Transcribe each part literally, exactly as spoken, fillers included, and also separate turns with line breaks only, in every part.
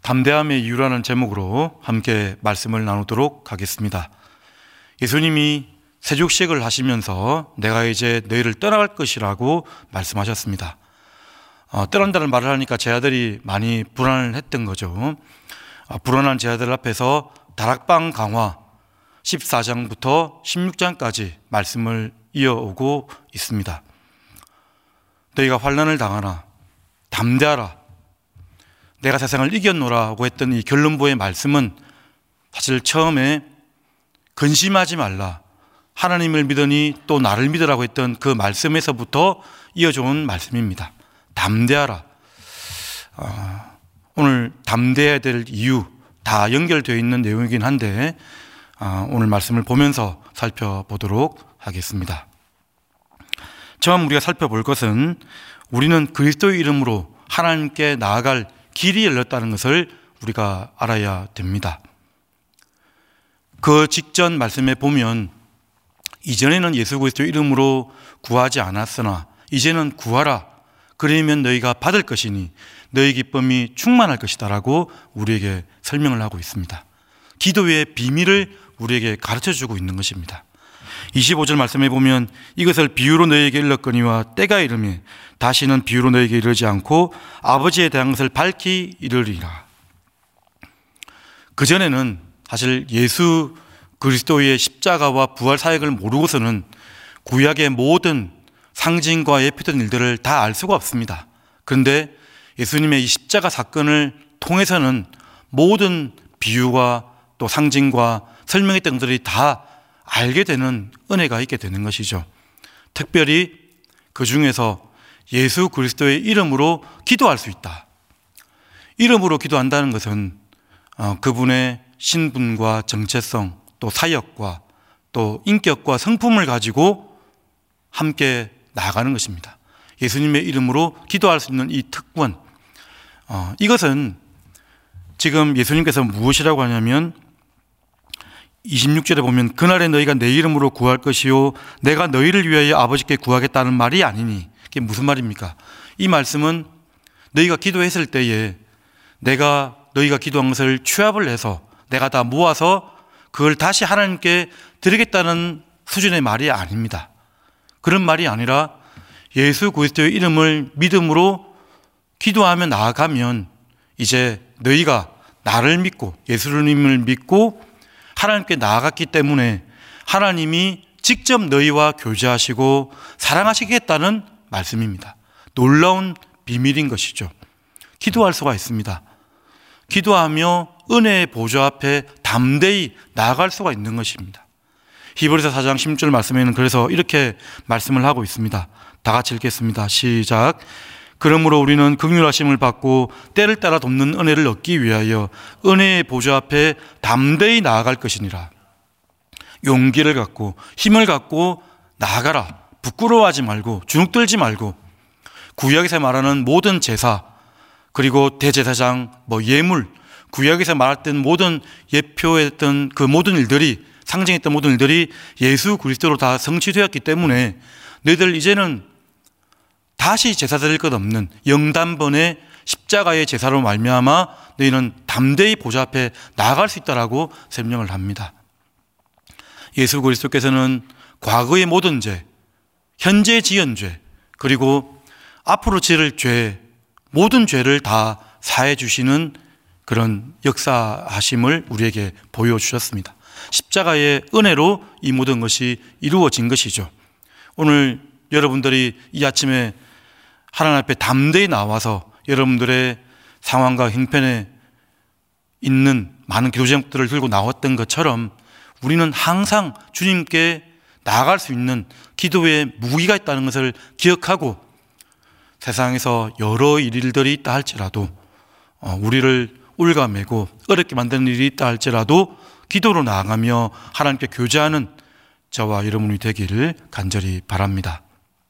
담대함의 이유라는 제목으로 함께 말씀을 나누도록 하겠습니다. 예수님이 세족식을 하시면서 내가 이제 너희를 떠나갈 것이라고 말씀하셨습니다. 어, 떠난다는 말을 하니까 제 아들이 많이 불안을 했던 거죠. 어, 불안한 제 아들 앞에서 다락방 강화 십사 장부터 십육 장까지 말씀을 이어오고 있습니다. 너희가 환난을 당하나 담대하라, 내가 세상을 이겼노라고 했던 이 결론부의 말씀은 사실 처음에 근심하지 말라, 하나님을 믿으니 또 나를 믿으라고 했던 그 말씀에서부터 이어져온 말씀입니다. 담대하라. 어, 오늘 담대해야 될 이유 다 연결되어 있는 내용이긴 한데 어, 오늘 말씀을 보면서 살펴보도록 하겠습니다. 처음 우리가 살펴볼 것은 우리는 그리스도의 이름으로 하나님께 나아갈 길이 열렸다는 것을 우리가 알아야 됩니다. 그 직전 말씀에 보면 이전에는 예수 그리스도의 이름으로 구하지 않았으나 이제는 구하라, 그러면 너희가 받을 것이니 너희 기쁨이 충만할 것이다 라고 우리에게 설명을 하고 있습니다. 기도의 비밀을 우리에게 가르쳐주고 있는 것입니다. 이십오 절 말씀에 보면 이것을 비유로 너희에게 일렀거니와 때가 이르매 다시는 비유로 너희에게 이르지 않고 아버지에 대한 것을 밝히 이르리라. 그전에는 사실 예수 그리스도의 십자가와 부활 사역을 모르고서는 구약의 모든 상징과 예표된 일들을 다 알 수가 없습니다. 그런데 예수님의 이 십자가 사건을 통해서는 모든 비유와 또 상징과 설명했던 것들이 다 알게 되는 은혜가 있게 되는 것이죠. 특별히 그 중에서 예수 그리스도의 이름으로 기도할 수 있다. 이름으로 기도한다는 것은 그분의 신분과 정체성, 또 사역과 또 인격과 성품을 가지고 함께 나아가는 것입니다. 예수님의 이름으로 기도할 수 있는 이 특권, 어, 이것은 지금 예수님께서 무엇이라고 하냐면 이십육 절에 보면 그날에 너희가 내 이름으로 구할 것이요 내가 너희를 위하여 아버지께 구하겠다는 말이 아니니, 이게 무슨 말입니까? 이 말씀은 너희가 기도했을 때에 내가 너희가 기도한 것을 취합을 해서 내가 다 모아서 그걸 다시 하나님께 드리겠다는 수준의 말이 아닙니다. 그런 말이 아니라 예수 그리스도의 이름을 믿음으로 기도하며 나아가면 이제 너희가 나를 믿고 예수님을 믿고 하나님께 나아갔기 때문에 하나님이 직접 너희와 교제하시고 사랑하시겠다는 말씀입니다. 놀라운 비밀인 것이죠. 기도할 수가 있습니다. 기도하며 은혜의 보좌 앞에 담대히 나아갈 수가 있는 것입니다. 히브리서 사 장 십육 절 말씀에는 그래서 이렇게 말씀을 하고 있습니다. 다 같이 읽겠습니다. 시작. 그러므로 우리는 긍휼하심을 받고 때를 따라 돕는 은혜를 얻기 위하여 은혜의 보좌 앞에 담대히 나아갈 것이니라. 용기를 갖고 힘을 갖고 나아가라. 부끄러워하지 말고 주눅들지 말고, 구약에서 말하는 모든 제사 그리고 대제사장, 뭐 예물, 구약에서 말했던 모든 예표했던 그 모든 일들이, 상징했던 모든 일들이 예수 그리스도로 다 성취되었기 때문에 너희들 이제는 다시 제사 드릴 것 없는 영단번의 십자가의 제사로 말미암아 너희는 담대히 보좌 앞에 나아갈 수 있다라고 설명을 합니다. 예수 그리스도께서는 과거의 모든 죄, 현재 지은 죄, 그리고 앞으로 지을 죄, 모든 죄를 다 사해 주시는 그런 역사하심을 우리에게 보여주셨습니다. 십자가의 은혜로 이 모든 것이 이루어진 것이죠. 오늘 여러분들이 이 아침에 하나님 앞에 담대히 나와서 여러분들의 상황과 형편에 있는 많은 기도 제목들을 들고 나왔던 것처럼 우리는 항상 주님께 나아갈 수 있는 기도의 무기가 있다는 것을 기억하고 세상에서 여러 일들이 있다 할지라도 우리를 올가매고 어렵게 만드는 일이 있다 할지라도 기도로 나아가며 하나님께 교제하는 저와 여러분이 되기를 간절히 바랍니다.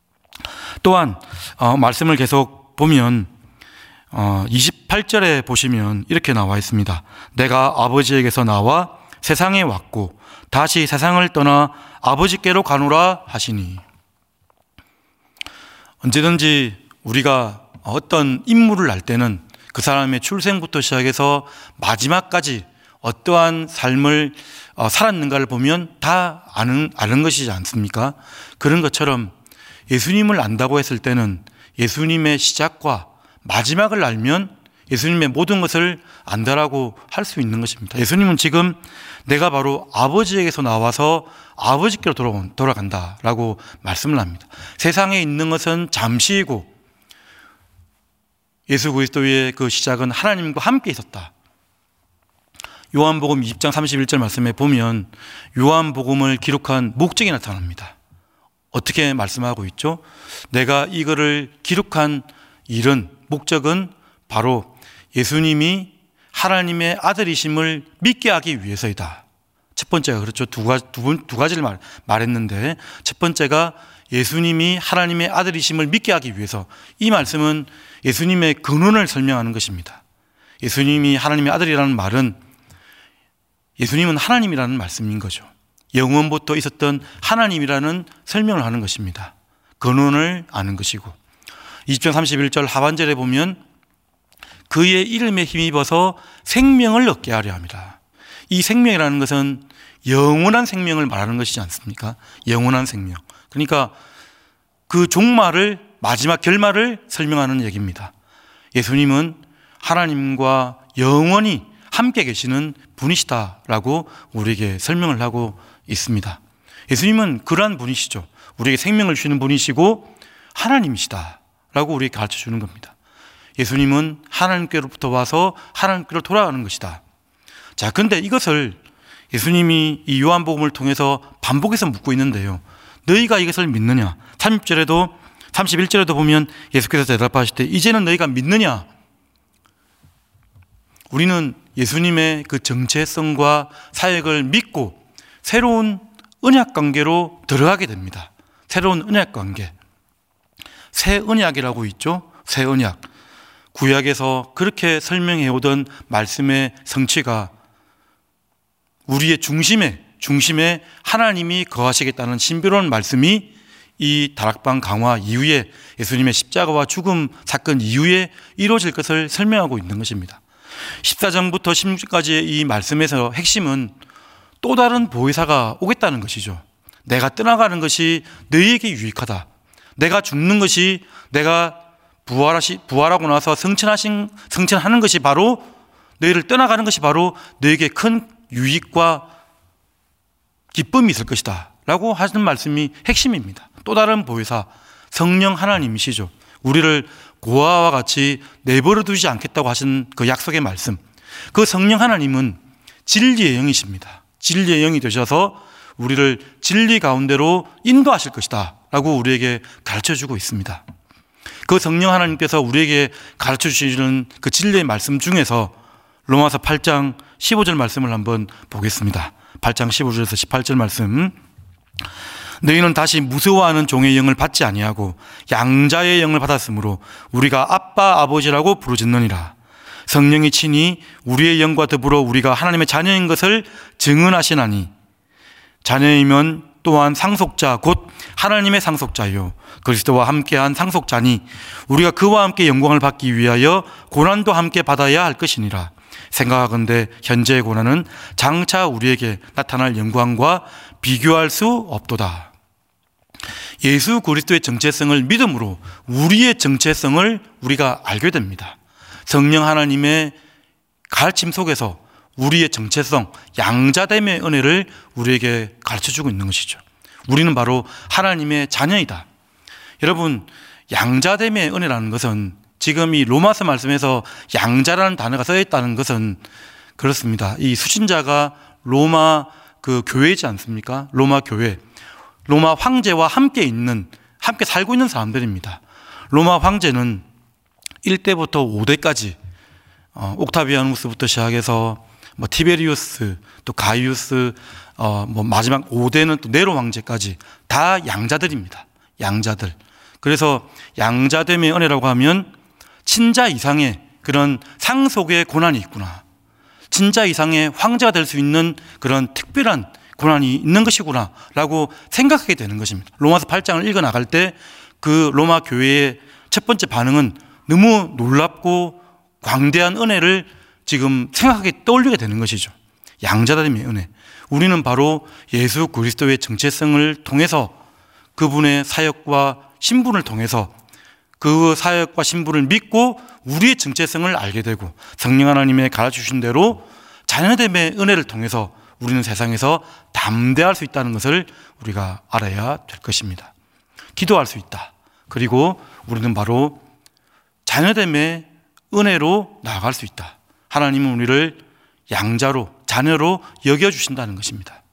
또한 어, 말씀을 계속 보면 어, 이십팔 절에 보시면 이렇게 나와 있습니다. 내가 아버지에게서 나와 세상에 왔고 다시 세상을 떠나 아버지께로 가노라 하시니. 언제든지 우리가 어떤 임무를 할 때는 그 사람의 출생부터 시작해서 마지막까지 어떠한 삶을 살았는가를 보면 다 아는, 아는 것이지 않습니까? 그런 것처럼 예수님을 안다고 했을 때는 예수님의 시작과 마지막을 알면 예수님의 모든 것을 안다라고 할 수 있는 것입니다. 예수님은 지금 내가 바로 아버지에게서 나와서 아버지께로 돌아온, 돌아간다라고 말씀을 합니다. 세상에 있는 것은 잠시이고 예수 그리스도의 그 시작은 하나님과 함께 있었다. 요한복음 이십 장 삼십일 절 말씀에 보면 요한복음을 기록한 목적이 나타납니다. 어떻게 말씀하고 있죠? 내가 이거를 기록한 일은, 목적은 바로 예수님이 하나님의 아들이심을 믿게 하기 위해서이다. 첫 번째가 그렇죠. 두 가지, 두, 두 가지를 말, 말했는데 첫 번째가 예수님이 하나님의 아들이심을 믿게 하기 위해서, 이 말씀은 예수님의 근원을 설명하는 것입니다. 예수님이 하나님의 아들이라는 말은 예수님은 하나님이라는 말씀인 거죠. 영원부터 있었던 하나님이라는 설명을 하는 것입니다. 근원을 아는 것이고, 이십 장 삼십일 절 하반절에 보면 그의 이름에 힘입어서 생명을 얻게 하려 합니다. 이 생명이라는 것은 영원한 생명을 말하는 것이지 않습니까? 영원한 생명. 그러니까 그 종말을, 마지막 결말을 설명하는 얘기입니다. 예수님은 하나님과 영원히 함께 계시는 분이시다라고 우리에게 설명을 하고 있습니다. 예수님은 그러한 분이시죠. 우리에게 생명을 주시는 분이시고 하나님이시다라고 우리에게 가르쳐 주는 겁니다. 예수님은 하나님께로부터 와서 하나님께로 돌아가는 것이다. 자, 근데 이것을 예수님이 이 요한복음을 통해서 반복해서 묻고 있는데요. 너희가 이것을 믿느냐? 삼십 절에도 삼십일 절에도 보면 예수께서 대답하실 때 이제는 너희가 믿느냐? 우리는 예수님의 그 정체성과 사역을 믿고 새로운 언약 관계로 들어가게 됩니다. 새로운 언약 관계. 새 언약이라고 있죠. 새 언약. 구약에서 그렇게 설명해 오던 말씀의 성취가 우리의 중심에 중심에 하나님이 거하시겠다는 신비로운 말씀이 이 다락방 강화 이후에 예수님의 십자가와 죽음 사건 이후에 이루어질 것을 설명하고 있는 것입니다. 십사 장부터 십육 장까지의 이 말씀에서 핵심은 또 다른 보혜사가 오겠다는 것이죠. 내가 떠나가는 것이 너희에게 유익하다. 내가 죽는 것이, 내가 부활하시, 부활하고 나서 승천하신, 승천하는 것이 바로, 너희를 떠나가는 것이 바로 너희에게 큰 유익과 기쁨이 있을 것이다 라고 하시는 말씀이 핵심입니다. 또 다른 보혜사, 성령 하나님이시죠. 우리를 고아와 같이 내버려 두지 않겠다고 하신 그 약속의 말씀, 그 성령 하나님은 진리의 영이십니다. 진리의 영이 되셔서 우리를 진리 가운데로 인도하실 것이다 라고 우리에게 가르쳐주고 있습니다. 그 성령 하나님께서 우리에게 가르쳐주시는 그 진리의 말씀 중에서 로마서 팔 장 십오 절 말씀을 한번 보겠습니다. 팔 장 십오 절에서 십팔 절 말씀. 너희는 다시 무서워하는 종의 영을 받지 아니하고 양자의 영을 받았으므로 우리가 아빠 아버지라고 부르짖느니라. 성령이 친히 우리의 영과 더불어 우리가 하나님의 자녀인 것을 증언하시나니 자녀이면 또한 상속자 곧 하나님의 상속자요 그리스도와 함께한 상속자니 우리가 그와 함께 영광을 받기 위하여 고난도 함께 받아야 할 것이니라. 생각하건대 현재의 고난은 장차 우리에게 나타날 영광과 비교할 수 없도다. 예수 그리스도의 정체성을 믿음으로 우리의 정체성을 우리가 알게 됩니다. 성령 하나님의 가르침 속에서 우리의 정체성, 양자됨의 은혜를 우리에게 가르쳐주고 있는 것이죠. 우리는 바로 하나님의 자녀이다. 여러분, 양자됨의 은혜라는 것은 지금 이 로마서 말씀에서 양자라는 단어가 써 있다는 것은 그렇습니다. 이 수신자가 로마 그 교회이지 않습니까? 로마 교회. 로마 황제와 함께 있는, 함께 살고 있는 사람들입니다. 로마 황제는 일 대부터 오 대까지, 어, 옥타비아누스부터 시작해서 뭐 티베리우스, 또 가이우스, 어, 뭐 마지막 오 대는 또 네로 황제까지 다 양자들입니다. 양자들. 그래서 양자됨의 은혜라고 하면 친자 이상의 그런 상속의 고난이 있구나. 친자 이상의 황제가 될 수 있는 그런 특별한 고난이 있는 것이구나 라고 생각하게 되는 것입니다. 로마서 팔 장을 읽어 나갈 때 그 로마 교회의 첫 번째 반응은 너무 놀랍고 광대한 은혜를 지금 생각하게 떠올리게 되는 것이죠. 양자됨의 은혜. 우리는 바로 예수 그리스도의 정체성을 통해서 그분의 사역과 신분을 통해서 그 사역과 신분을 믿고 우리의 정체성을 알게 되고 성령 하나님의 가르쳐주신 대로 자녀됨의 은혜를 통해서 우리는 세상에서 담대할 수 있다는 것을 우리가 알아야 될 것입니다. 기도할 수 있다. 그리고 우리는 바로 자녀됨의 은혜로 나아갈 수 있다. 하나님은 우리를 양자로, 자녀로 여겨주신다는 것입니다.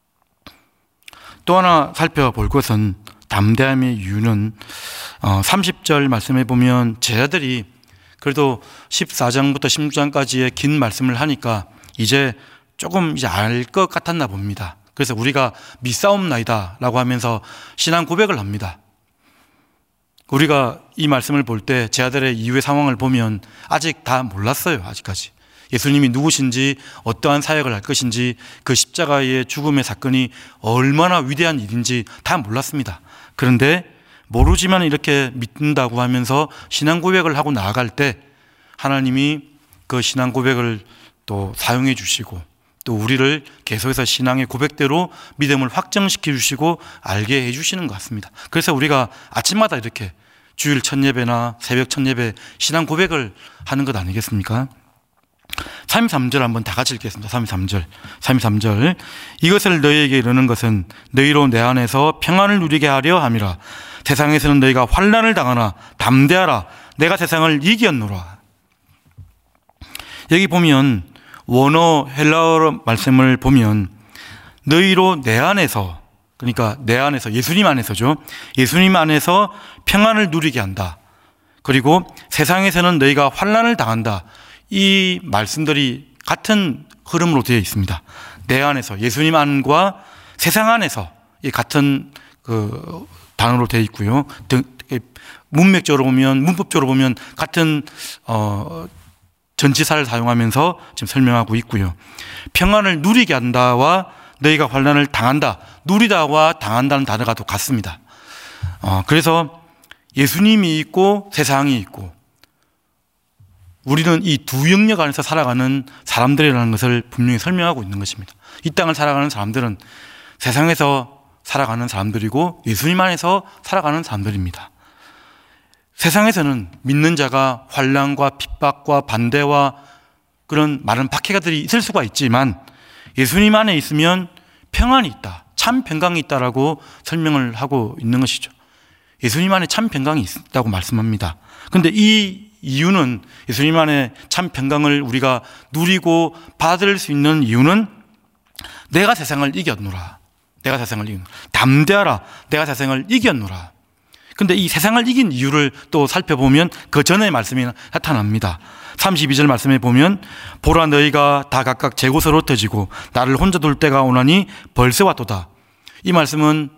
또 하나 살펴볼 것은 담대함의 이유는 삼십 절 말씀해 보면 제자들이 그래도 십사 장부터 십육 장까지의 긴 말씀을 하니까 이제 조금 이제 알 것 같았나 봅니다. 그래서 우리가 미싸움나이다 라고 하면서 신앙 고백을 합니다. 우리가 이 말씀을 볼 때 제자들의 이후의 상황을 보면 아직 다 몰랐어요. 아직까지 예수님이 누구신지, 어떠한 사역을 할 것인지, 그 십자가의 죽음의 사건이 얼마나 위대한 일인지 다 몰랐습니다. 그런데 모르지만 이렇게 믿는다고 하면서 신앙 고백을 하고 나아갈 때 하나님이 그 신앙 고백을 또 사용해 주시고 또 우리를 계속해서 신앙의 고백대로 믿음을 확정시켜 주시고 알게 해 주시는 것 같습니다. 그래서 우리가 아침마다 이렇게 주일 첫 예배나 새벽 첫 예배 신앙 고백을 하는 것 아니겠습니까? 삼십삼 절 한번 다 같이 읽겠습니다. 삼십삼 절. 삼십삼 절. 이것을 너희에게 이르는 것은 너희로 내 안에서 평안을 누리게 하려 함이라. 세상에서는 너희가 환난을 당하나 담대하라. 내가 세상을 이겼노라. 여기 보면 원어 헬라어 말씀을 보면 너희로 내 안에서, 그러니까 내 안에서, 예수님 안에서죠. 예수님 안에서 평안을 누리게 한다. 그리고 세상에서는 너희가 환난을 당한다. 이 말씀들이 같은 흐름으로 되어 있습니다. 내 안에서, 예수님 안과 세상 안에서 이 같은 그 단어로 되어 있고요. 문맥적으로 보면, 문법적으로 보면 같은 어, 전치사를 사용하면서 지금 설명하고 있고요. 평안을 누리게 한다와 너희가 환난을 당한다, 누리다와 당한다는 단어가 또 같습니다. 어, 그래서 예수님이 있고 세상이 있고 우리는 이 두 영역 안에서 살아가는 사람들이라는 것을 분명히 설명하고 있는 것입니다. 이 땅을 살아가는 사람들은 세상에서 살아가는 사람들이고 예수님 안에서 살아가는 사람들입니다. 세상에서는 믿는 자가 환난과 핍박과 반대와 그런 많은 박해가들이 있을 수가 있지만 예수님 안에 있으면 평안이 있다, 참 평강이 있다라고 설명을 하고 있는 것이죠. 예수님 안에 참 평강이 있다고 말씀합니다. 그런데 이 이유는, 예수님 안에 참 평강을 우리가 누리고 받을 수 있는 이유는 내가 세상을 이겼노라. 내가 세상을 이겼노라. 담대하라. 내가 세상을 이겼노라. 근데 이 세상을 이긴 이유를 또 살펴보면 그 전의 말씀이 나타납니다. 삼십이 절 말씀에 보면 보라 너희가 다 각각 제 곳으로 흩어지고 나를 혼자 둘 때가 오나니 벌써 왔도다. 이 말씀은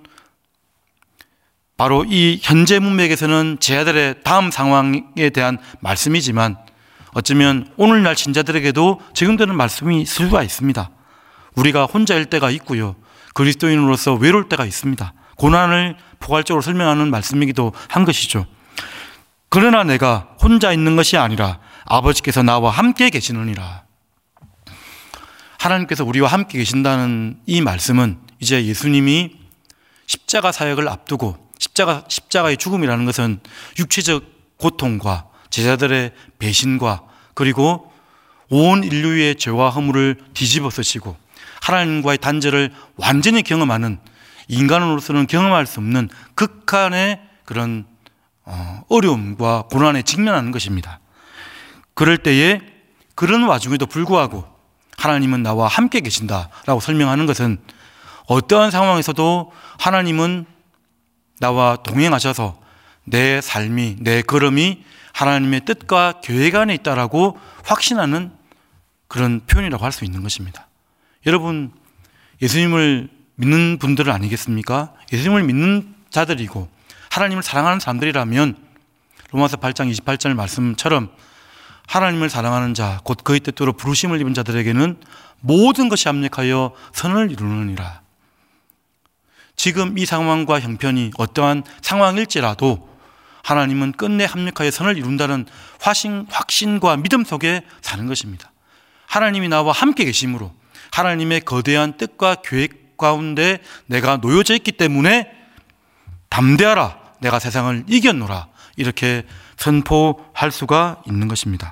바로 이 현재 문맥에서는 제자들의 다음 상황에 대한 말씀이지만 어쩌면 오늘날 신자들에게도 적용되는 말씀이 있을 수가 있습니다. 우리가 혼자일 때가 있고요, 그리스도인으로서 외로울 때가 있습니다. 고난을 포괄적으로 설명하는 말씀이기도 한 것이죠. 그러나 내가 혼자 있는 것이 아니라 아버지께서 나와 함께 계시느니라. 하나님께서 우리와 함께 계신다는 이 말씀은 이제 예수님이 십자가 사역을 앞두고, 십자가, 십자가의 죽음이라는 것은 육체적 고통과 제자들의 배신과 그리고 온 인류의 죄와 허물을 뒤집어 쓰시고 하나님과의 단절을 완전히 경험하는, 인간으로서는 경험할 수 없는 극한의 그런 어려움과 고난에 직면하는 것입니다. 그럴 때에 그런 와중에도 불구하고 하나님은 나와 함께 계신다라고 설명하는 것은 어떠한 상황에서도 하나님은 나와 동행하셔서 내 삶이, 내 걸음이 하나님의 뜻과 계획 안에 있다라고 확신하는 그런 표현이라고 할 수 있는 것입니다. 여러분, 예수님을 믿는 분들은 아니겠습니까? 예수님을 믿는 자들이고 하나님을 사랑하는 사람들이라면 로마서 팔 장 이십팔 절 말씀처럼 하나님을 사랑하는 자, 곧 그의 뜻대로 부르심을 입은 자들에게는 모든 것이 합력하여 선을 이루느니라. 지금 이 상황과 형편이 어떠한 상황일지라도 하나님은 끝내 합력하여 선을 이룬다는 확신, 확신과 믿음 속에 사는 것입니다. 하나님이 나와 함께 계심으로 하나님의 거대한 뜻과 계획 가운데 내가 놓여져 있기 때문에 담대하라, 내가 세상을 이겼노라, 이렇게 선포할 수가 있는 것입니다.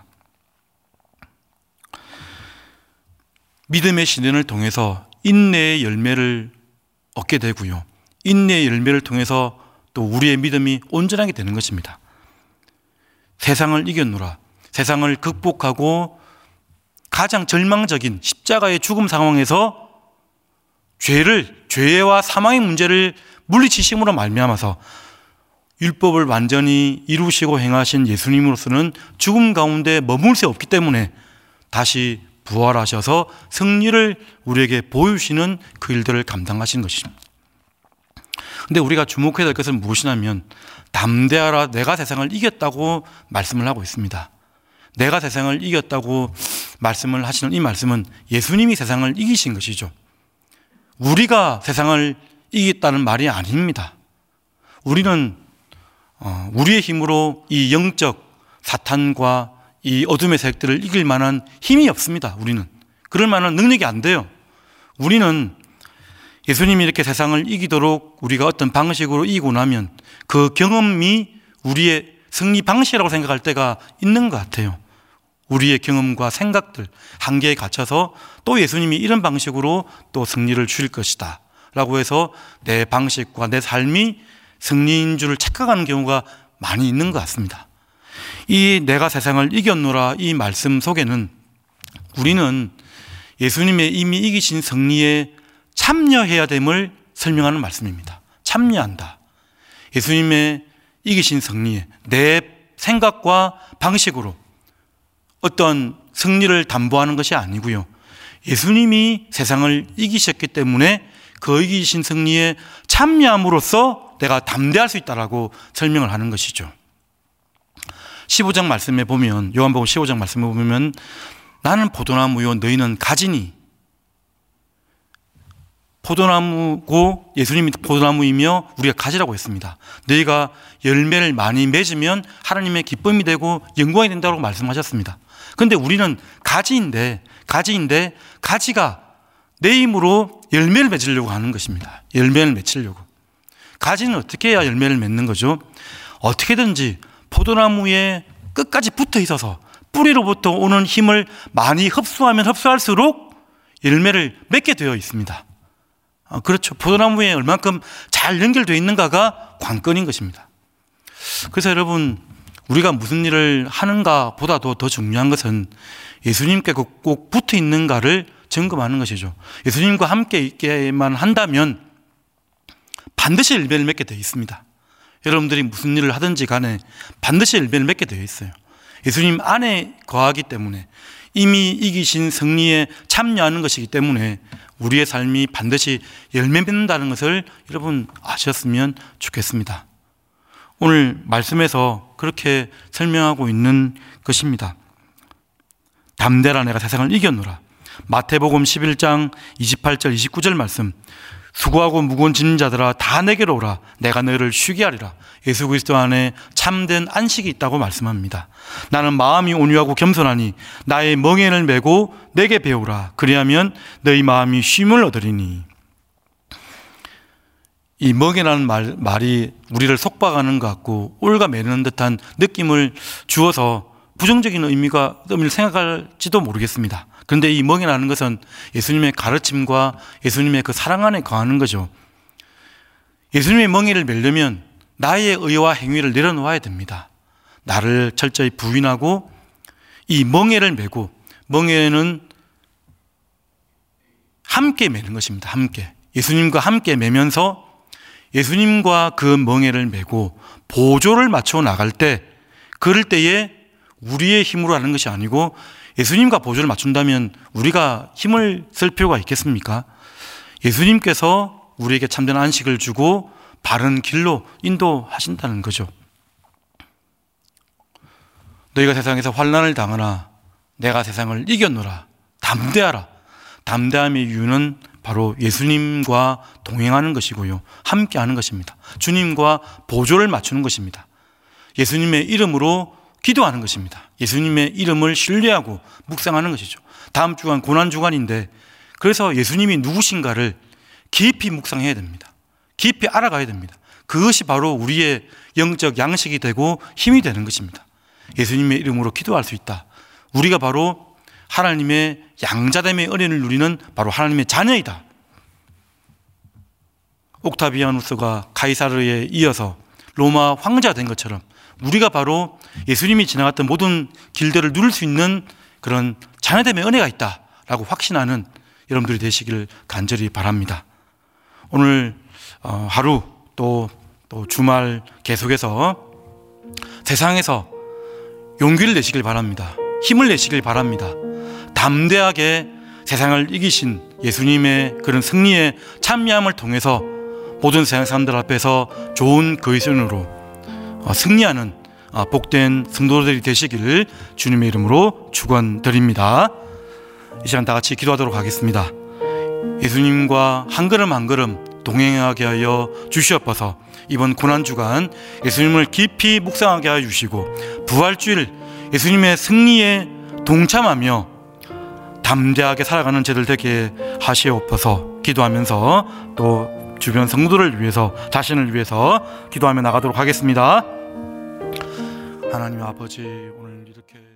믿음의 시련을 통해서 인내의 열매를 얻게 되고요, 인내의 열매를 통해서 또 우리의 믿음이 온전하게 되는 것입니다. 세상을 이겼노라, 세상을 극복하고 가장 절망적인 십자가의 죽음 상황에서 죄를, 죄와 사망의 문제를 물리치심으로 말미암아서 율법을 완전히 이루시고 행하신 예수님으로서는 죽음 가운데 머물 새 없기 때문에 다시 부활하셔서 승리를 우리에게 보여주시는 그 일들을 감당하신 것입니다. 근데 우리가 주목해야 될 것은 무엇이냐면, 담대하라, 내가 세상을 이겼다고 말씀을 하고 있습니다. 내가 세상을 이겼다고 말씀을 하시는 이 말씀은 예수님이 세상을 이기신 것이죠. 우리가 세상을 이겼다는 말이 아닙니다. 우리는 우리의 힘으로 이 영적 사탄과 이 어둠의 세력들을 이길 만한 힘이 없습니다. 우리는 그럴 만한 능력이 안 돼요. 우리는 예수님이 이렇게 세상을 이기도록 우리가 어떤 방식으로 이기고 나면 그 경험이 우리의 승리 방식이라고 생각할 때가 있는 것 같아요. 우리의 경험과 생각들, 한계에 갇혀서 또 예수님이 이런 방식으로 또 승리를 주실 것이다 라고 해서 내 방식과 내 삶이 승리인 줄 착각하는 경우가 많이 있는 것 같습니다. 이 내가 세상을 이겼노라 이 말씀 속에는 우리는 예수님의 이미 이기신 승리에 참여해야 됨을 설명하는 말씀입니다. 참여한다. 예수님의 이기신 승리에 내 생각과 방식으로 어떤 승리를 담보하는 것이 아니고요, 예수님이 세상을 이기셨기 때문에 그 이기신 승리에 참여함으로써 내가 담대할 수 있다라고 설명을 하는 것이죠. 십오 장 말씀에 보면, 요한복음 십오 장 말씀에 보면 나는 포도나무요 너희는 가지니, 포도나무고 예수님이 포도나무이며 우리가 가지라고 했습니다. 너희가 열매를 많이 맺으면 하나님의 기쁨이 되고 영광이 된다고 말씀하셨습니다. 그런데 우리는 가지인데 가지인데 가지가 내 힘으로 열매를 맺으려고 하는 것입니다. 열매를 맺으려고. 가지는 어떻게 해야 열매를 맺는 거죠? 어떻게든지 포도나무에 끝까지 붙어 있어서 뿌리로부터 오는 힘을 많이 흡수하면 흡수할수록 열매를 맺게 되어 있습니다. 아, 그렇죠. 포도나무에 얼만큼 잘 연결되어 있는가가 관건인 것입니다. 그래서 여러분, 우리가 무슨 일을 하는가 보다도 더 중요한 것은 예수님께 꼭 붙어 있는가를 점검하는 것이죠. 예수님과 함께 있게만 한다면 반드시 열매를 맺게 되어 있습니다. 여러분들이 무슨 일을 하든지 간에 반드시 열매를 맺게 되어 있어요. 예수님 안에 거하기 때문에, 이미 이기신 승리에 참여하는 것이기 때문에 우리의 삶이 반드시 열매 맺는다는 것을 여러분 아셨으면 좋겠습니다. 오늘 말씀에서 그렇게 설명하고 있는 것입니다. 담대라, 내가 세상을 이겼노라. 마태복음 십일 장 이십팔 절 이십구 절 말씀, 수고하고 무거운 짐진 자들아 다 내게로 오라, 내가 너희를 쉬게 하리라. 예수 그리스도 안에 참된 안식이 있다고 말씀합니다. 나는 마음이 온유하고 겸손하니 나의 멍에를 메고 내게 배우라, 그리하면 너희 마음이 쉼을 얻으리니. 이 멍에라는 말, 말이 우리를 속박하는 것 같고 올가매는 듯한 느낌을 주어서 부정적인 의미가 의미를 생각할지도 모르겠습니다. 그런데 이 멍이라는 것은 예수님의 가르침과 예수님의 그 사랑 안에 거하는 거죠. 예수님의 멍에를 매려면 나의 의와 행위를 내려놓아야 됩니다. 나를 철저히 부인하고 이 멍에를 메고, 멍에는 함께 매는 것입니다. 함께. 예수님과 함께 매면서 예수님과 그 멍에를 메고 보조를 맞춰 나갈 때, 그럴 때에 우리의 힘으로 하는 것이 아니고 예수님과 보조를 맞춘다면 우리가 힘을 쓸 필요가 있겠습니까? 예수님께서 우리에게 참된 안식을 주고 바른 길로 인도하신다는 거죠. 너희가 세상에서 환난을 당하나 내가 세상을 이겼노라. 담대하라. 담대함의 이유는 바로 예수님과 동행하는 것이고요, 함께하는 것입니다. 주님과 보조를 맞추는 것입니다. 예수님의 이름으로 기도하는 것입니다. 예수님의 이름을 신뢰하고 묵상하는 것이죠. 다음 주간 고난주간인데 그래서 예수님이 누구신가를 깊이 묵상해야 됩니다. 깊이 알아가야 됩니다. 그것이 바로 우리의 영적 양식이 되고 힘이 되는 것입니다. 예수님의 이름으로 기도할 수 있다. 우리가 바로 하나님의 양자됨의 은혜를 누리는 바로 하나님의 자녀이다. 옥타비아누스가 가이사르에 이어서 로마 황제가 된 것처럼 우리가 바로 예수님이 지나갔던 모든 길들을 누릴 수 있는 그런 자녀됨의 은혜가 있다라고 확신하는 여러분들이 되시기를 간절히 바랍니다. 오늘 하루 또, 또 주말 계속해서 세상에서 용기를 내시길 바랍니다. 힘을 내시길 바랍니다. 담대하게 세상을 이기신 예수님의 그런 승리의 참여함을 통해서 모든 세상 사람들 앞에서 좋은 그리스도인으로 승리하는 복된 성도들이 되시기를 주님의 이름으로 축원드립니다. 이 시간 다 같이 기도하도록 하겠습니다. 예수님과 한 걸음 한 걸음 동행하게 하여 주시옵소서. 이번 고난주간 예수님을 깊이 묵상하게 하여 주시고 부활주일 예수님의 승리에 동참하며 담대하게 살아가는 저들 되게 하시옵소서. 기도하면서 또 주변 성도를 위해서 자신을 위해서 기도하며 나가도록 하겠습니다. 하나님 아버지, 오늘 이렇게